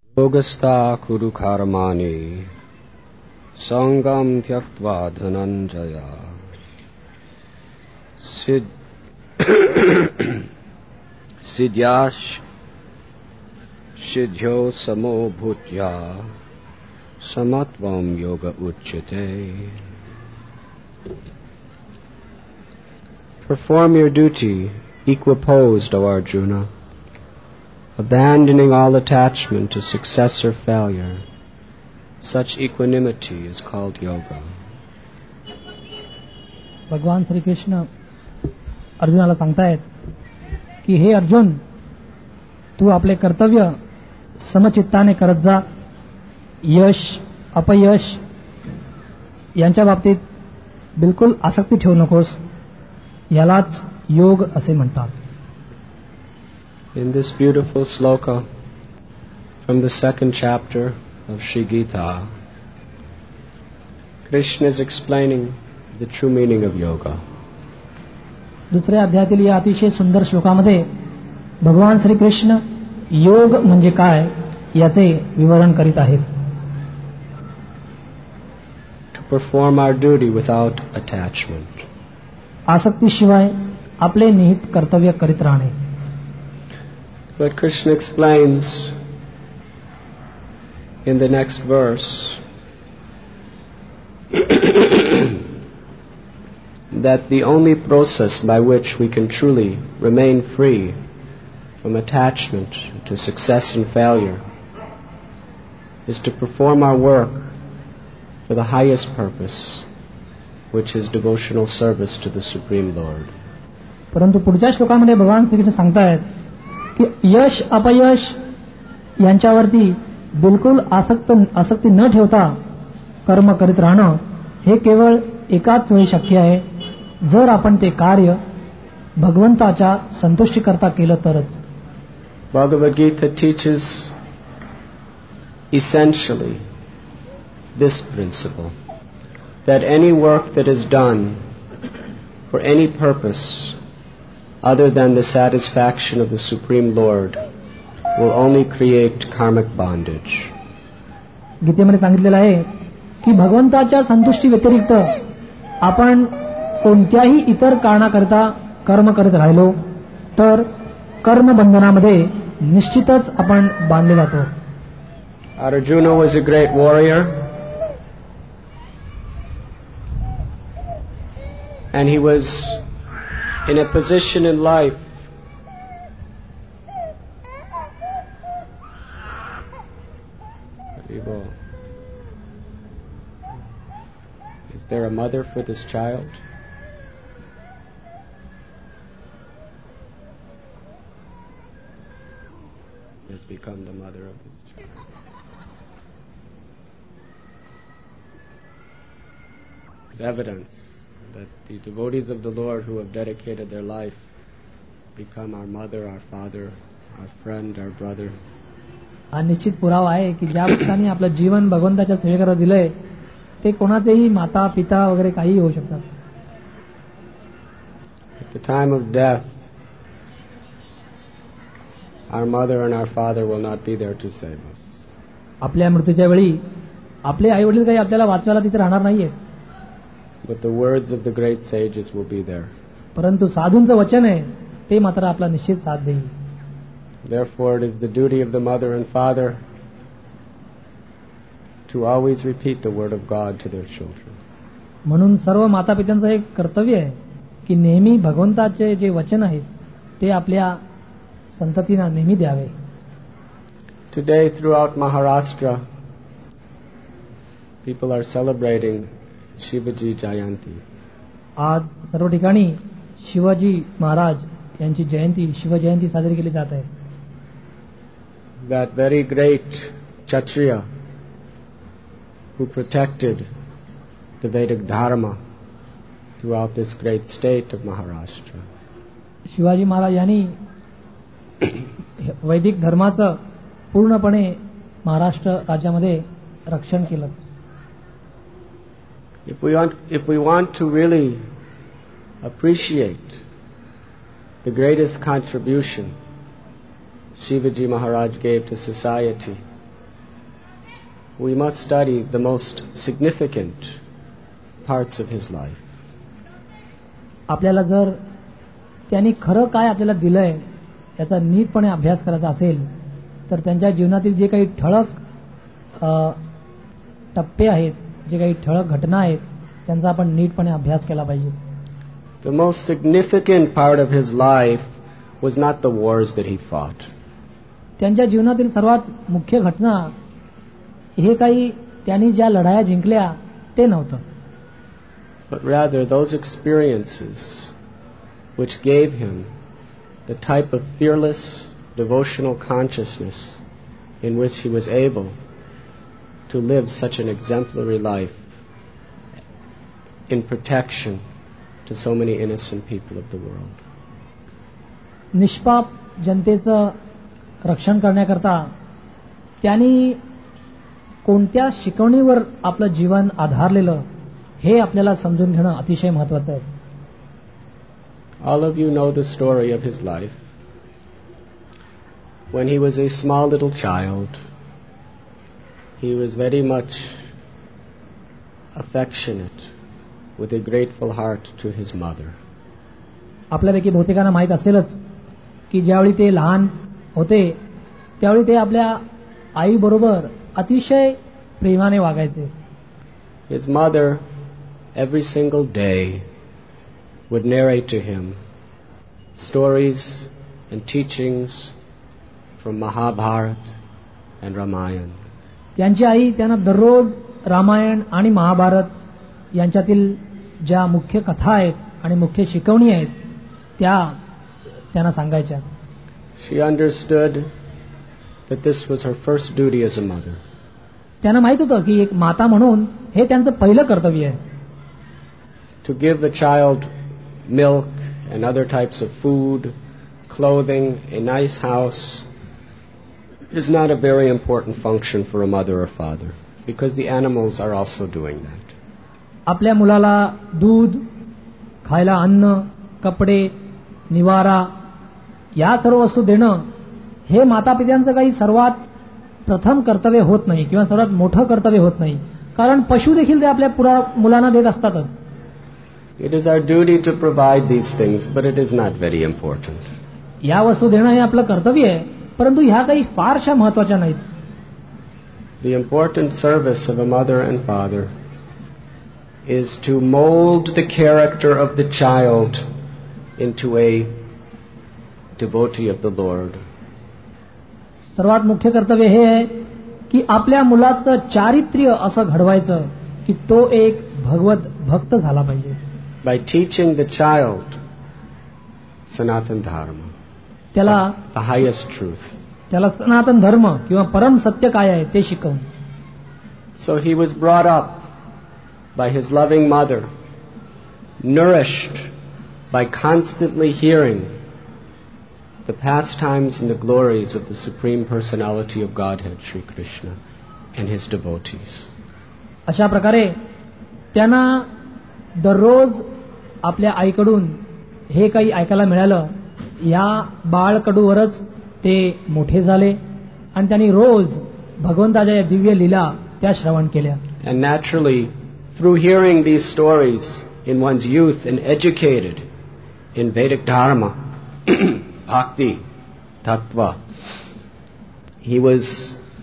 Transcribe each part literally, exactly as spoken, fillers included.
Yogastha kuru karmani sangam tyaktva dhananjaya sid sidyash siddhyo samo bhutya samatvam yoga uchyate. Perform your duty equiposed, O Arjuna, abandoning all attachment to success or failure. Such equanimity is called yoga. भगवान श्री कृष्ण अर्जुनाला सांगतायत की हे अर्जुन, तू आपले कर्तव्य समचित्ताने करत जा. यश अपयश यांच्या बाबतीत बिलकुल आसक्ती ठेवू नकोस. यालाच योग असे म्हणतात. In this beautiful sloka from the second chapter of Sri Gita, Krishna is explaining the true meaning of yoga. दुसऱ्या अध्यायातील या अतिशय सुंदर श्लोकामध्ये भगवान श्री कृष्ण योग म्हणजे काय याचे विवरण करीत आहेत. To perform our duty without attachment. आसक्तीशिवाय आपले निहित कर्तव्य करीत राहणे. But Krishna explains in the next verse that the only process by which we can truly remain free from attachment to success and failure is to perform our work for the highest purpose, which is devotional service to the Supreme Lord. परंतु पुढच्या श्लोकामध्ये भगवान श्रीकृष्ण सांगतायत की यश अपयश यांच्यावरती बिलकुल आसक्त आसक्ती न ठेवता कर्म करीत राहणं हे केवळ एकाच वेळी शक्य आहे, जर आपण ते कार्य भगवंताच्या संतुष्टीकरता केलं तरच. Bhagavad Gita teaches essentially this principle, that any work that is done for any purpose other than the satisfaction of the Supreme Lord will only create karmic bondage. गीतेमध्ये सांगितलेलं आहे की भगवंताच्या संतुष्टी व्यतिरिक्त आपण कोणत्याही इतर कारणाकरता कर्म करत राहिलो तर कर्मबंधनामध्ये निश्चितच आपण बांधले जातो. Arjuna was a great warrior, and he was in a position in life Is there a mother for this child? Has become the mother of this child. It's evidence that the devotees of the Lord who have dedicated their life become our mother, our father, our friend, our brother. हा निश्चित पुरावा आहे की ज्या भक्तांनी आपलं जीवन भगवंताच्या सेवेकरता दिलंय ते कोणाचेही माता पिता वगैरे काही होऊ शकतात. At the time of death, our mother and our father will not be there to save us. आपल्या मृत्यूच्या वेळी आपले आई वडील काही आपल्याला वाचवायला तिथे राहणार नाहीये. But the words of the great sages will be there. परंतु साधूंचं वचन आहे ते मात्र आपला निश्चित साथ देईल. Therefore, it is the duty of the mother and father to always repeat the word of God to their children. म्हणून सर्व माता पित्यांचं एक कर्तव्य आहे की नेहमी भगवंताचे जे वचन आहेत ते आपल्या संततींना नेहमी द्यावे. Today, throughout Maharashtra, people are celebrating Shivaji Jayanti. आज सर्व ठिकाणी शिवाजी महाराज यांची जयंती शिवजयंती साजरी केली जात आहे. That very great Kshatriya who protected the Vedic Dharma throughout this great state of Maharashtra. Shivaji Maharaj यांनी वैदिक धर्माचं पूर्णपणे महाराष्ट्र राज्यामध्ये रक्षण केलं. If we want, if we want to really appreciate the greatest contribution Shivaji Maharaj gave to society we must study the most significant parts of his life. आपल्याला जर त्यांनी खरं काय आपल्याला दिलंय याचा नीटपणे अभ्यास करायचा असेल तर त्यांच्या जीवनातील जे काही ठळक टप्पे आहेत, जे काही ठळक घटना आहेत, त्यांचा आपण नीटपणे अभ्यास केला पाहिजे. The most significant part of his life was not the wars that he fought. त्यांच्या जीवनातील सर्वात मुख्य घटना हे काही त्यांनी ज्या लढाया जिंकल्या ते नव्हतं. But rather those experiences which gave him the type of fearless devotional consciousness in which he was able to live such an exemplary life in protection to so many innocent people of the world. निष्पाप जनतेचं रक्षण करण्याकरता त्यांनी कोणत्या शिकवणीवर आपलं जीवन आधारलेलं हे आपल्याला समजून घेणं अतिशय महत्त्वाचं आहे. All of you know the story of his life. When he was a small little child, he was very much affectionate with a grateful heart to his mother. आपल्यापैकी बहुतेकांना माहीत असेलच की ज्यावेळी ते लहान होते त्यावेळी ते आपल्या आईबरोबर अतिशय प्रेमाने वागायचे. His mother every single day would narrate to him stories and teachings from Mahabharata and Ramayana. त्यांची आई त्यांना दररोज रामायण आणि महाभारत यांच्यातील ज्या मुख्य कथा आहेत आणि मुख्य शिकवणी आहेत त्या त्यांना सांगायच्या. She understood that this was her first duty as a mother. त्यांना माहित होतं की एक माता म्हणून हे त्यांचं पहिलं कर्तव्य आहे. To give the child milk and other types of food, clothing, a nice house is not a very important function for a mother or father because the animals are also doing that. आपल्या मुलाला दूध, खायला अन्न, कपडे, निवारा या सर्व वस्तू देणं हे मातापित्यांचं काही सर्वात प्रथम कर्तव्य होत नाही किंवा सर्वात मोठं कर्तव्य होत नाही, कारण पशु देखील ते आपल्या मुलांना देत असतातच. It is our duty to provide these things, but it is not very important. या वस्तू देणं हे आपलं कर्तव्य आहे, परंतु ह्या काही फारशा महत्त्वाच्या नाहीत. The important service of a mother and father is to mold the character of the child into a devotee of the Lord. सर्वात मुख्य कर्तव्य हे आहे की आपल्या मुलाचं चारित्र्य असं घडवायचं की तो एक भगवत भक्त झाला पाहिजे. By teaching the child Sanatan Dharma, त्याला the highest truth. त्याला सनातन धर्म किंवा परम सत्य काय आहे ते शिकवून. So he was brought up by his loving mother, nourished by constantly hearing the pastimes and the glories of the Supreme Personality of Godhead, Sri Krishna, and his devotees. अशा प्रकारे त्यांना दररोज आपल्या आईकडून हे काही ऐकायला मिळालं. या बाळकडूवरच ते मोठे झाले आणि त्यांनी रोज भगवंताच्या या दिव्य लीला त्या श्रवण केल्या. And naturally, through hearing these stories in one's youth and educated in Vedic Dharma, Bhakti, Tattva, he was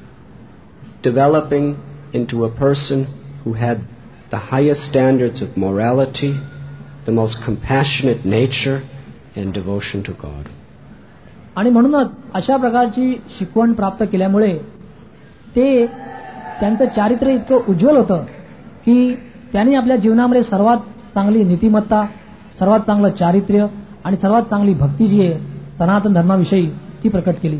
developing into a person who had the highest standards of morality, the most compassionate nature, and devotion to God. आणि म्हणूनच अशा प्रकारची शिकवण प्राप्त केल्यामुळे ते त्यांचं चारित्र्य इतकं उज्ज्वल होतं की त्यांनी आपल्या जीवनामध्ये सर्वात चांगली नीतिमत्ता, सर्वात चांगलं चारित्र्य आणि सर्वात चांगली भक्ती जी आहे सनातन धर्माविषयी ती प्रकट केली.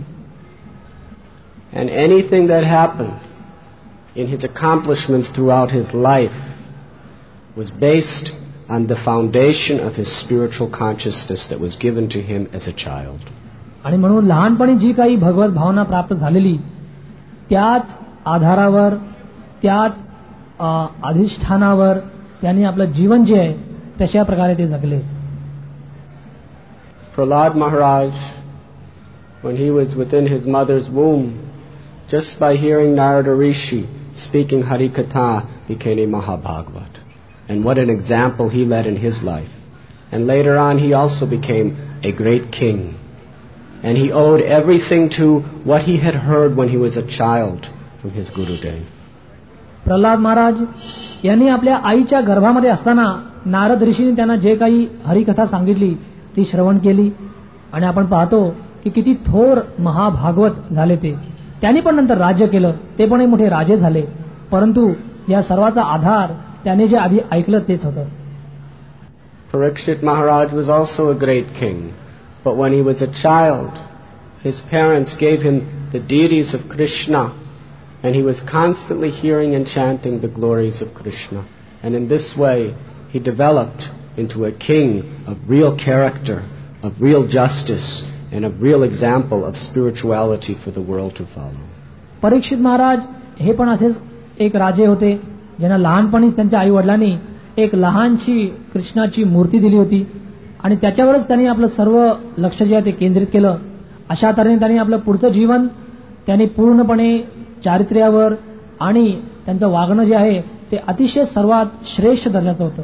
And anything that happened in his accomplishments throughout his life was based on the foundation of his spiritual consciousness that was given to him as a child. आणि म्हणून लहानपणी जी काही भगवत भावना प्राप्त झालेली त्याच आधारावर, त्याच अधिष्ठानावर त्यांनी आपलं जीवन जे आहे तशा प्रकारे ते जगले. Prahlad Maharaj, when he was within his mother's womb, just by hearing Narada Rishi speaking Harikatha became a Mahabhagavat. And what an example he led in his life. And later on he also became a great king. And he owed everything to what he had heard when he was a child from his Gurudev. Pralhad Maharaj यांनी आपल्या आईच्या गर्भामध्ये असताना नारद ऋषींनी त्यांना जे काही हरिकथा सांगितली ती श्रवण केली आणि आपण पाहतो की किती थोर महाभागवत झाले ते. त्यांनी पण नंतर राज्य केलं, ते पण एक मोठे राजे झाले. परंतु या सर्वाचा आधार त्याने जे आधी ऐकलं तेच होतं. Parikshit Maharaj was also a great king, but when he was a child, his parents gave him the deities of Krishna, and he was constantly hearing and chanting the glories of Krishna. And in this way, he developed into a king of real character, of real justice, and a real example of spirituality for the world to follow. परीक्षित महाराज हे पण असेच एक राजे होते ज्यांना लहानपणीच त्यांच्या आई वडिलांनी एक लहानशी कृष्णाची मूर्ती दिली होती आणि त्याच्यावरच त्यांनी आपलं सर्व लक्ष जे आहे ते केंद्रित केलं. अशा तऱ्हेने त्यांनी आपलं पुढचं जीवन त्यांनी पूर्णपणे चारित्र्यावर आणि त्यांचं वागणं जे आहे ते अतिशय सर्वात श्रेष्ठ दर्जाचं होतं.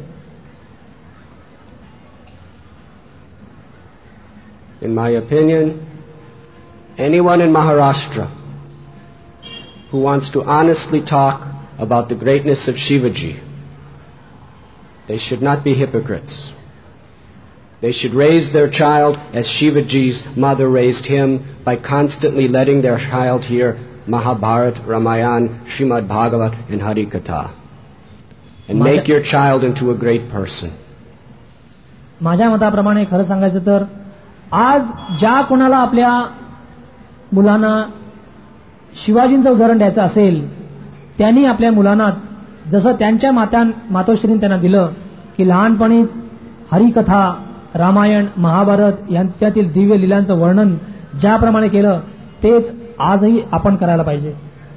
In my opinion, anyone in Maharashtra who wants to honestly talk about the greatness of Shivaji, they should not be hypocrites. They should raise their child as Shivaji's mother raised him, by constantly letting their child hear Mahabharata, Ramayana, Srimad Bhagavat, and Harikatha. And make your child into a great person. माझ्या मताप्रमाणे खरं सांगायचं तर आज ज्या कोणाला आपल्या मुलांना शिवाजींचं उदाहरण द्यायचं असेल त्यांनी आपल्या मुलांना जसं त्यांच्या माता मातोश्रींनी त्यांना दिलं की लहानपणीच हरिकथा, रामायण, महाभारत यांच्यातील दिव्य लीलांचं वर्णन ज्याप्रमाणे केलं तेच आजही आपण करायला पाहिजे.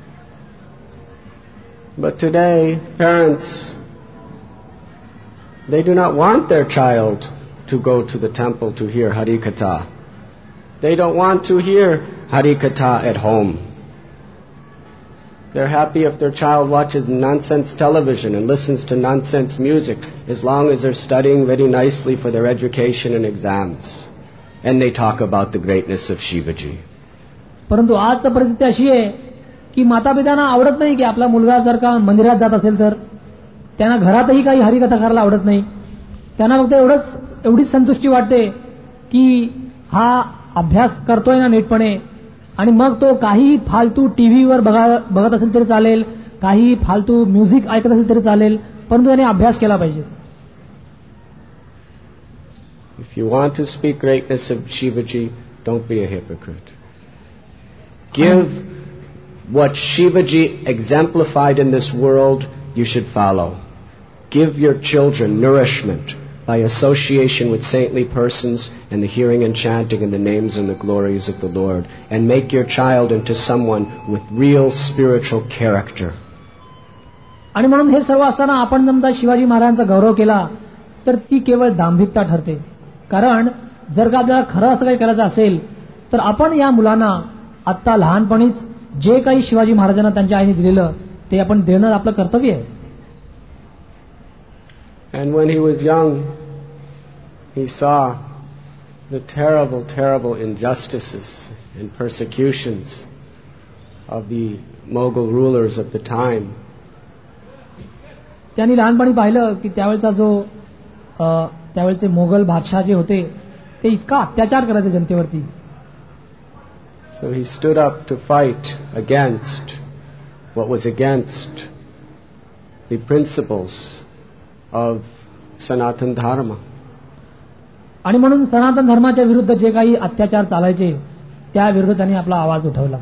But today, parents, they do not want their child to go to the temple to hear Harikatha. They don't want to hear Harikatha at home. They're happy if their child watches nonsense television and listens to nonsense music, as long as they're studying very nicely for their education and exams. And they talk about the greatness of Shivaji. परंतु आजची परिस्थिती अशी आहे की मातापित्यांना आवडत नाही की आपला मुलगा जर का मंदिरात जात असेल तर त्यांना घरातही काही हरिकथा करायला आवडत नाही. त्यांना फक्त एवढंच एवढीच संतुष्टी वाटते की हा अभ्यास करतोय ना नीटपणे, आणि मग तो काही फालतू टीव्हीवर बघत असेल तरी चालेल, काही फालतू म्युझिक ऐकत असेल तरी चालेल, परंतु त्याने अभ्यास केला पाहिजे. If you want to speak greatness of Shivaji, don't be a hypocrite. Give what Shivaji exemplified in this world, you should follow. Give your children nourishment by association with saintly persons and the hearing and chanting in the names and the glories of the Lord, and make your child into someone with real spiritual character. आणि म्हणून हे सर्व असताना आपण समजा शिवाजी महाराजांचा गौरव केला तर ती केवळ दांभिकता ठरते. कारण जर का आपल्याला खरं असं काही करायचं असेल तर आपण या मुलांना आत्ता लहानपणीच जे काही शिवाजी महाराजांना त्यांच्या आईने दिलेलं ते आपण देणं आपलं कर्तव्य आहे. And when he was young, he saw the terrible, terrible injustices and persecutions of the Mughal rulers of the time. त्यांनी लहानपणी पाहिलं की त्यावेळचा जो त्यावेळचे मोगल बादशाह जे होते ते इतका अत्याचार करायचे जनतेवरती. So he stood up to fight against what was against the principles of Sanatan Dharma. आणि म्हणून सनातन धर्माच्या विरुद्ध जे काही अत्याचार चालायचे त्या विरुद्ध त्यांनी आपला आवाज उठवला.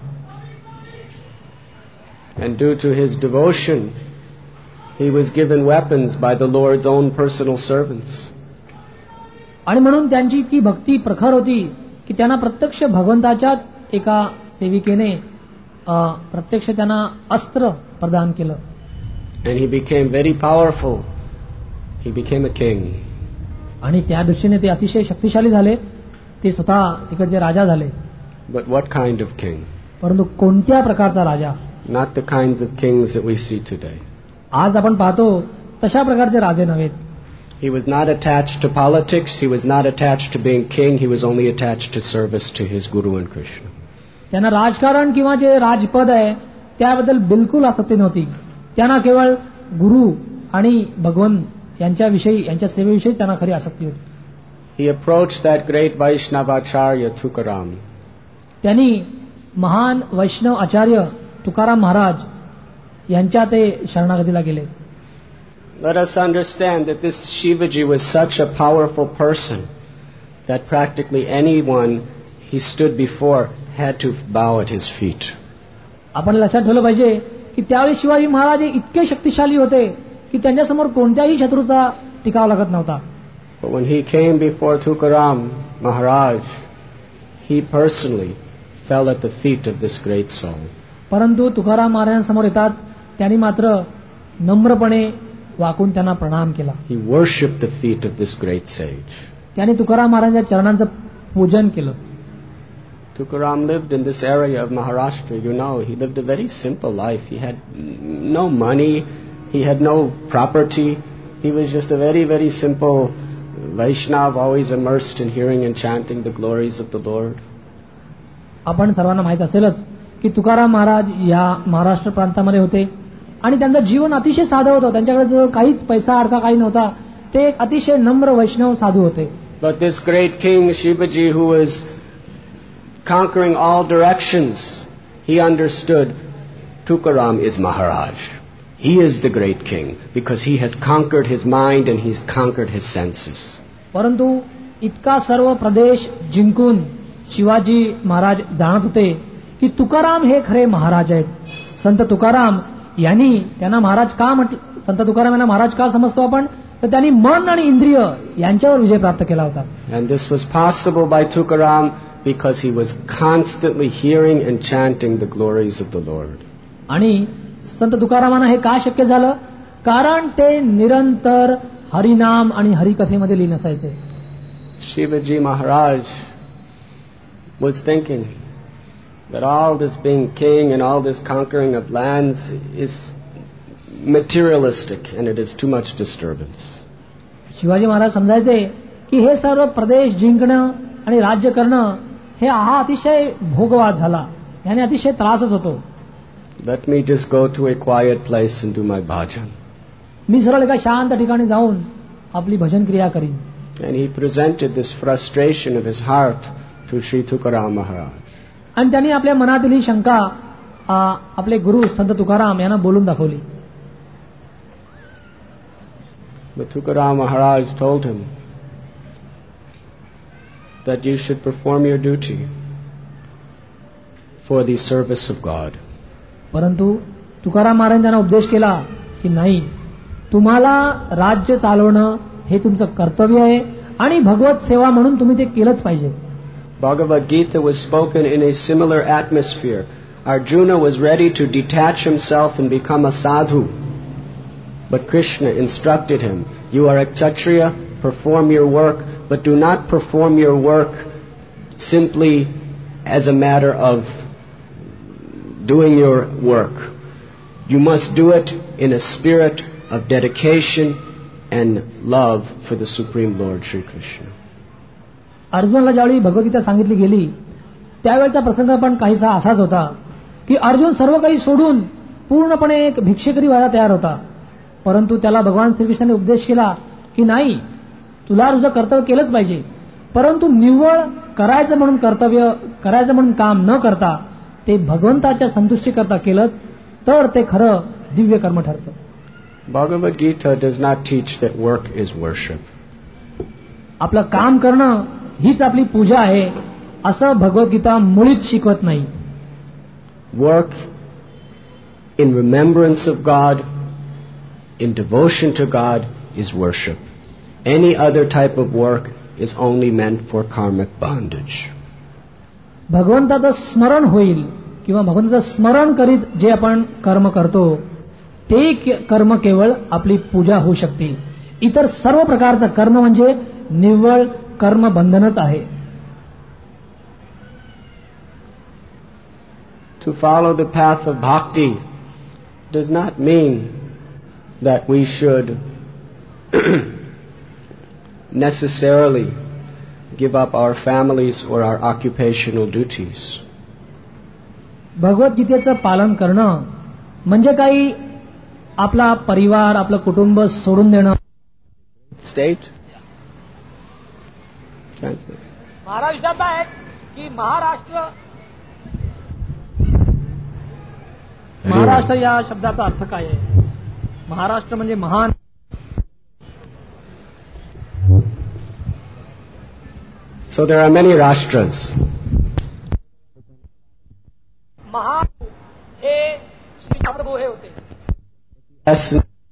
And due to his devotion, he was given weapons by the Lord's own personal servants. आणि म्हणून त्यांची इतकी भक्ती प्रखर होती की त्यांना प्रत्यक्ष भगवंताच्याच एका सेविकेने प्रत्यक्ष त्यांना अस्त्र प्रदान केलं. And he became very powerful. He became a king. आणि त्या दृष्टीने ते अतिशय शक्तिशाली झाले. ते स्वतः तिकडचे राजा झाले. But what kind of king? परंतु कोणत्या प्रकारचा राजा? not the kinds of kings that we see today. आज आपण पाहतो तशा प्रकारचे राजे नव्हेत. He was not attached to politics, he was not attached to being king, he was only attached to service to his Guru and Krishna. त्यांना राजकारण किंवा जे राजपद आहे त्याबद्दल बिलकुल आसक्ती नव्हती. त्यांना केवळ गुरु आणि भगवान यांच्याविषयी यांच्या सेवेविषयी त्यांना खरी आसक्ती होती. He approached that great Vaishnavacharya Tukaram. त्यांनी महान वैष्णव आचार्य तुकाराम महाराज यांच्या ते शरणागतीला गेले. Let us understand that this Shivaji was such a powerful person that practically anyone he stood before had to bow at his feet. आपण लक्षात ठेवलं पाहिजे की त्यावेळी शिवाजी महाराज इतके शक्तिशाली होते की त्यांच्यासमोर कोणत्याही शत्रूचा टिकाव लागत नव्हता. But when he came before Tukaram Maharaj, he personally fell at the feet of this great soul. परंतु तुकाराम महाराजांसमोर येताच त्यांनी मात्र नम्रपणे वाकून त्यांना प्रणाम केला. He worshipped the feet of this great sage. त्यांनी तुकाराम महाराजांच्या चरणांचं पूजन केलं. Tukaram lived in this area of Maharashtra. You know, he lived a very simple life. He had no money. He had no property. He was just a very, very simple Vaishnav, always immersed in hearing and chanting the glories of the Lord. आपण सर्वांना माहित असेलच की तुकाराम महाराज या महाराष्ट्र प्रांतामध्ये होते आणि त्यांचं जीवन अतिशय साधं होतं. त्यांच्याकडे जो काहीच पैसा अडका काही नव्हता. ते एक अतिशय नम्र वैष्णव साधू होते. But this great king Shivaji, who was conquering all directions, he understood Tukaram is Maharaj. He is the great king because he has conquered his mind and he's conquered his senses. परंतु इतका सर्व प्रदेश जिंकून शिवाजी महाराज जाणत होते की तुकाराम हे खरे महाराज आहेत. संत तुकाराम यांनी त्यांना महाराज का म्हटलं, संत तुकाराम यांना महाराज का समजतो आपण, तर त्यांनी मन आणि इंद्रिय यांच्यावर विजय प्राप्त केला होता. And this was possible by Tukaram because he was constantly hearing and chanting the glories of the Lord. आणि संत तुकारामांना हे का शक्य झालं, कारण ते निरंतर हरिनाम आणि हरिकथेमध्ये लीन असायचे. Shivaji Maharaj was thinking that all this being king and all this conquering of lands is materialistic and it is too much disturbance. Shivaji Maharaj समजायचे की हे सर्व प्रदेश जिंकणं आणि राज्य करणं हे हा अतिशय भोगवाद झाला, याने अतिशय त्रासच होतो. Let me just go to a quiet place and do my bhajan. मी सरळ एका शांत ठिकाणी जाऊन आपली भजन क्रिया करीन. And he presented this frustration of his heart to Sri Tukaram Maharaj. आणि त्यांनी आपल्या मनातील ही शंका आपले गुरु संत तुकाराम यांना बोलून दाखवली. But Tukaram Maharaj told him that you should perform your duty for the service of God. परंतु तुकाराम महाराज यांना उपदेश केला की नाही, तुम्हाला राज्य चालवणं हे तुमचं कर्तव्य आहे आणि भगवत सेवा म्हणून तुम्ही ते केलंच पाहिजे. Bhagavad Gita was spoken in a similar atmosphere. Arjuna was ready to detach himself and become a sadhu. But Krishna instructed him, you are a Kshatriya, perform your work, but do not perform your work simply as a matter of doing your work. You must do it in a spirit of dedication and love for the Supreme Lord Shri Krishna. अर्जुनाला ज्यावेळी भगवद्गीता सांगितली गेली त्यावेळचा प्रसंग पण काहीसा असाच होता की अर्जुन सर्व काही सोडून पूर्णपणे एक भिक्षेकरी व्हायला तयार होता. परंतु त्याला भगवान श्रीकृष्णाने उपदेश केला की नाही, तुला तुझं कर्तव्य केलंच पाहिजे, परंतु निव्वळ करायचं म्हणून कर्तव्य करायचं म्हणून काम न करता ते भगवंताच्या संतुष्टी करता केलं तर ते खरं दिव्य कर्म ठरतं. Bhagavad Gita does not teach that work is worship. आपलं काम करणं हीच आपली पूजा आहे असं भगवद्गीता मुळीच शिकवत नाही. Work in remembrance of God, in devotion to God is worship. Any other type of work is only meant for karmic bondage. भगवंताचं स्मरण होईल किंवा भगवंताचं स्मरण करीत जे आपण कर्म करतो ते कर्म केवळ आपली पूजा होऊ शकते. इतर सर्व प्रकारचं कर्म म्हणजे निव्वळ कर्म बंधनच आहे. to follow the path of bhakti does not mean that we should necessarily give up our families or our occupational duties. भगवद्गीतेचं पालन करणं म्हणजे काही आपला परिवार, आपलं कुटुंब सोडून देणं. State? Translate. महाराज विचारत आहेत की महाराष्ट्र महाराष्ट्र या शब्दाचा अर्थ काय आहे? महाराष्ट्र म्हणजे महान. So there are many Rashtras. महान हे श्री महाप्रभू हे होते. Yes.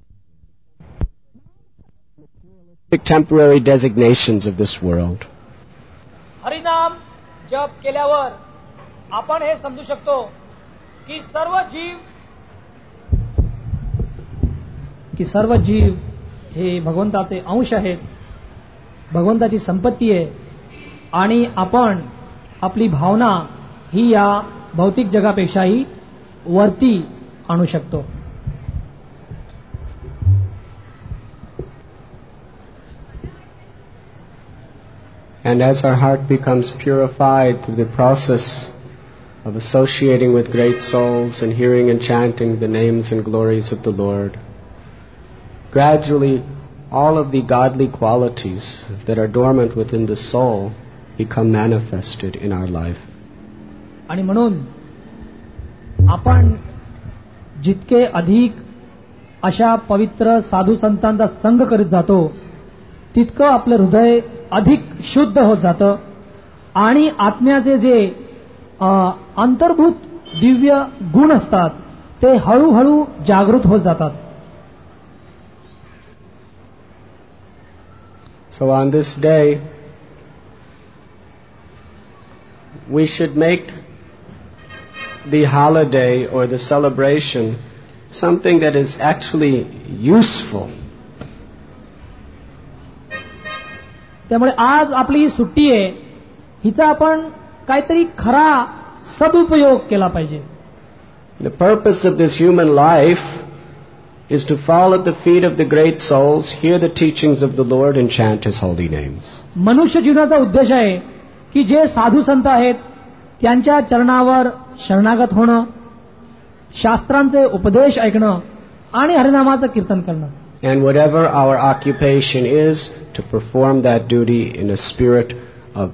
Temporary designations of this world. हरिनाम जप केल्यावर आपण हे समजू शकतो की सर्व जीव की सर्व जीव हे भगवंताचे अंश आहेत, भगवंताची संपत्ती आहे आणि आपण आपली भावना ही या भौतिक जगापेक्षाही वरती आणू शकतो. And as our heart becomes purified through the process of associating with great souls and hearing and chanting the names and glories of the Lord, gradually all of the godly qualities that are dormant within the soul become manifested in our life. आणि म्हणून आपण जितके अधिक अशा पवित्र साधू संतांचा संग करीत जातो तितकं आपलं हृदय अधिक शुद्ध होत जातं आणि आत्म्याचे जे अंतर्भूत दिव्य गुण असतात ते हळूहळू जागृत होत जातात. So on this day we should make the holiday or the celebration something that is actually useful. त्यामुळे आज आपली सुट्टी आहे, हिचा आपण काहीतरी खरा सदुपयोग केला पाहिजे. The purpose of this human life is to fall at the feet of the great souls, hear the teachings of the Lord and chant His holy names. मनुष्य जीवनाचा उद्देश आहे की जे साधू संत आहेत त्यांच्या चरणावर शरणागत होणं, शास्त्रांचे उपदेश ऐकणं आणि हरिनामाचं कीर्तन करणं. And whatever our occupation is, to perform that duty in a spirit of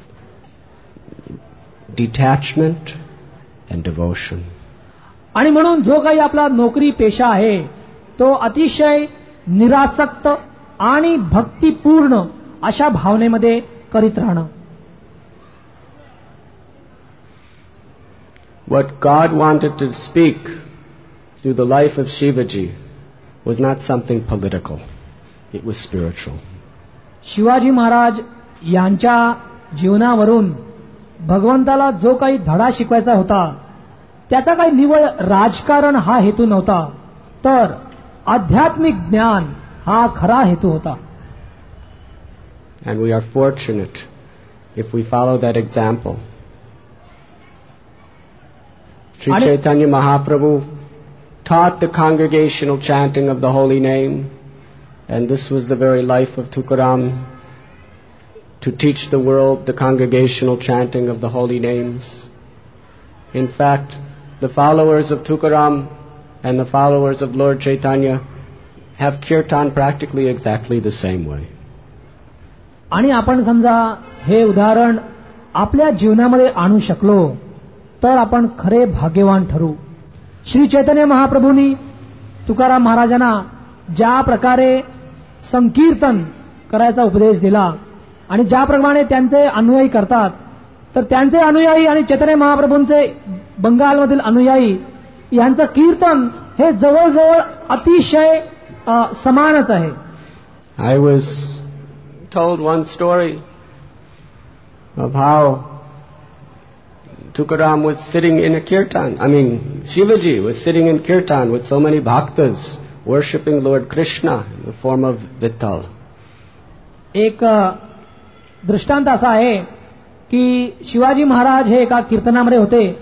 detachment and devotion. आणि म्हणून जो काही आपला नोकरी पेशा आहे तो अतिशय निरासक्त आणि भक्तिपूर्ण अशा भावनेमध्ये करीत राहणं. What God wanted to speak through the life of Shivaji was not something political. It was spiritual. Shivaji Maharaj यांच्या जीवनावरून भगवंताला जो काही धडा शिकवायचा होता त्याचा काही निव्वळ राजकारण हा हेतू नव्हता, तर आध्यात्मिक ज्ञान हा खरा हेतू होता. And we are fortunate if we follow that example. Sri Chaitanya Mahaprabhu taught the congregational chanting of the holy name, and this was the very life of Tukaram, to teach the world the congregational chanting of the holy names. In fact, the followers of Tukaram and the followers of Lord Chaitanya have kirtan practically exactly the same way. आणि आपण समजा हे उदाहरण आपल्या जीवनामध्ये आणू शकलो तर आपण खरे भाग्यवान ठरू. श्री चैतन्य महाप्रभूंनी तुकाराम महाराजांना ज्या प्रकारे संकीर्तन करायचा उपदेश दिला आणि ज्याप्रमाणे त्यांचे अनुयायी करतात, तर त्यांचे अनुयायी आणि चैतन्य महाप्रभूंचे बंगालमधील अनुयायी यांचं कीर्तन हे जवळजवळ अतिशय समानच आहे. I was told one story of how Tukaram was sitting in a kirtan. I mean, Shivaji was sitting in kirtan with so many bhaktas worshipping Lord Krishna in the form of Vittal. एक दृष्टांत असा आहे की शिवाजी महाराज हे एका कीर्तनामध्ये होते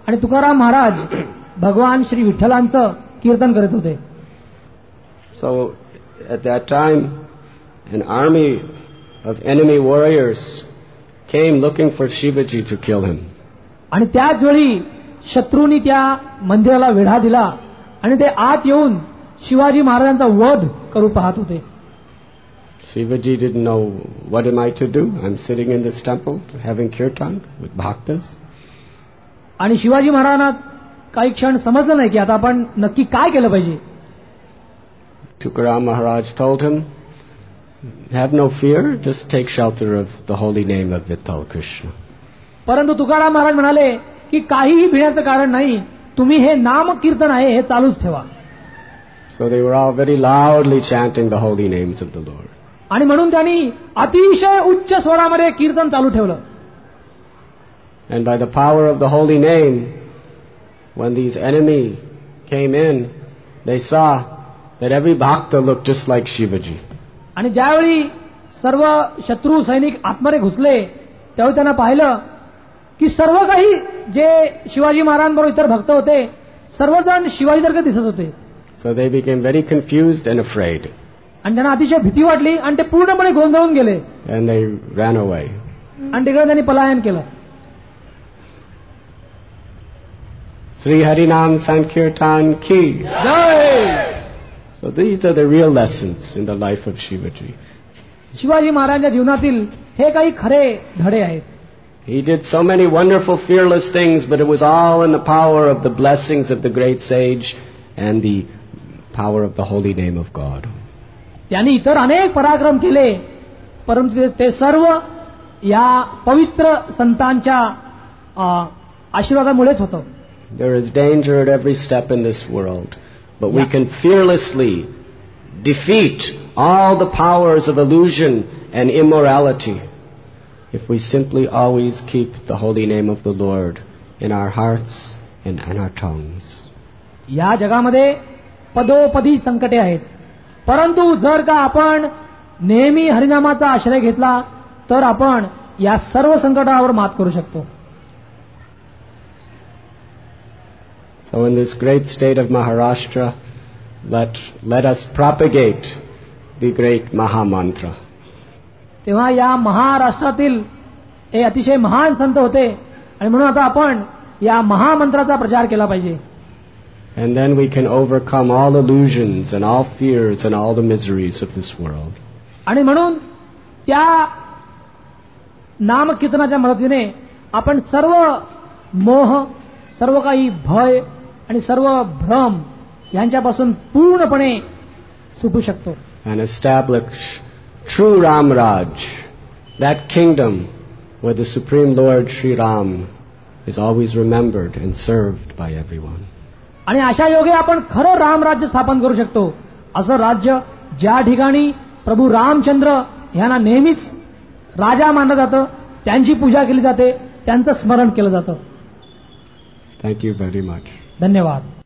आणि तुकाराम महाराज भगवान श्री विठ्ठलांचं कीर्तन करत होते. So at that time, an army of enemy warriors came looking for Shivaji to kill him. आणि त्याच वेळी शत्रूंनी त्या मंदिराला वेढा दिला आणि ते आत येऊन शिवाजी महाराजांचा वध करू पाहत होते. Shivaji didn't know, what am I to do? I'm sitting in this temple having kirtan with bhaktas. आणि शिवाजी महाराजांना काही क्षण समजलं नाही की आता आपण नक्की काय केलं पाहिजे. Tukaram Maharaj told him, have no fear, just take shelter of the holy name of Vittal Krishna. परंतु तुकाराम महाराज म्हणाले की काहीही भिण्याचं कारण नाही, तुम्ही हे नाम कीर्तन आहे हे चालूच ठेवा. So they were all very loudly chanting the holy names of the Lord. आणि म्हणून त्यांनी अतिशय उच्च स्वरामध्ये कीर्तन चालू ठेवलं. And by the power of the holy name, when these enemy came in, they saw that every bhakta looked just like Shivaji. आणि ज्यावेळी सर्व शत्रू सैनिक आतमध्ये घुसले त्यावेळी त्यांना पाहिलं की सर्व काही जे शिवाजी महाराजांबरोबर इतर भक्त होते सर्वजण शिवाजीसारखे दिसत होते. So they became very confused and afraid. आणि त्यांना अतिशय भीती वाटली आणि ते पूर्णपणे गोंधळून गेले. And they ran away. आणि तिकडे त्यांनी पलायन केलं. Sri Harinam Sankirtan Ki. Jai. So these are the real lessons in the life of Shivaji. Shivaji महाराजांच्या जीवनातील हे काही खरे धडे आहेत. He did so many wonderful, fearless things, but it was all in the power of the blessings of the great sage and the power of the holy name of God. त्यांनी इतर अनेक पराक्रम केले, परंतु ते सर्व या पवित्र संतांच्या आशीर्वादामुळेच होतं. There is danger at every step in this world, but we can fearlessly defeat all the powers of illusion and immorality if we simply always keep the holy name of the Lord in our hearts and in our tongues. या जगामध्ये पदोपदी संकटे आहेत, परंतु जर का आपण नेहमी हरिनामाचा आश्रय घेतला तर आपण या सर्व संकटावर मात करू शकतो. So in this great state of Maharashtra, let let us propagate the great Maha Mantra. तेव्हा या महाराष्ट्रातील हे अतिशय महान संत होते आणि म्हणून आता आपण या महामंत्राचा प्रचार केला पाहिजे. And then we can overcome all illusions and all fears and all the miseries of this world. आणि म्हणून त्या नामकीर्तनाच्या मदतीने आपण सर्व मोह, सर्व काही भय आणि सर्व भ्रम यांच्यापासून पूर्णपणे सुटू शकतो. And establish true Ram Raj, that kingdom where the Supreme Lord Sri Ram is always remembered and served by everyone. आणि अशा योगे आपण खरं रामराज्य स्थापन करू शकतो. असं राज्य ज्या ठिकाणी प्रभू रामचंद्र यांना नेहमीच राजा मानलं जातं, त्यांची पूजा केली जाते, त्यांचं स्मरण केलं जातं. Thank you very much. धन्यवाद.